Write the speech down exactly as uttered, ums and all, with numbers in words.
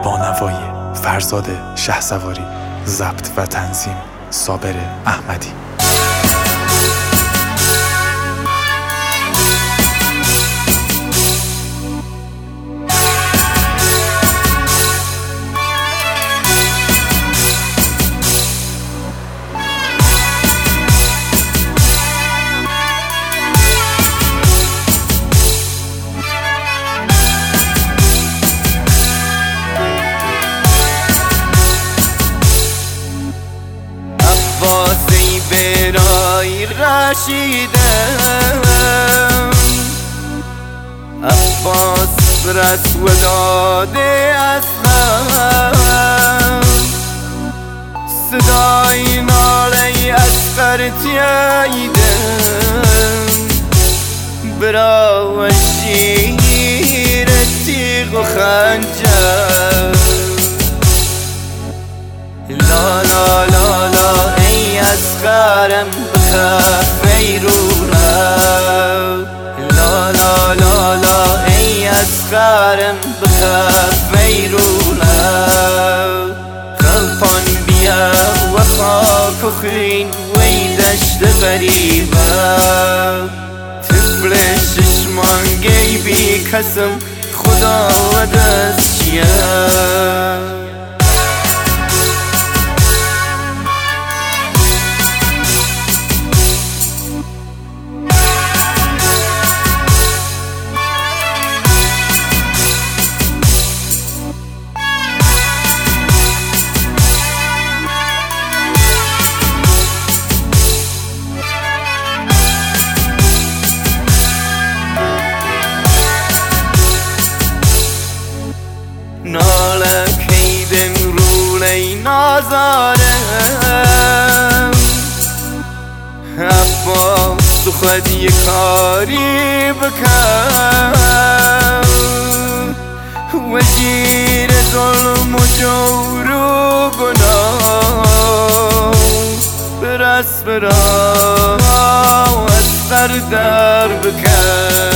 با نوای فرزاد شهسواری، ضبط و تنظیم صابر احمدی. عباسی برای رشیدم، عباس رس و داده اصلا، صدای ناله اصغر تییدم، برا و شیر تیغ و خنجر. لا لا لا لا ای اصغرم بخف بیرونم، لا لا لا لا ای اصغرم بخف بیرونم. خلفان بیا و خاک و خین وی دشت غریبم، طفل ششمان گیبی کسم خدا و دست چیم. ناله کیدن رولی نازارم، عباس خود یک کاری بکن، وزیر ظلم و جور و گناه، برس برا و از سر در بکن.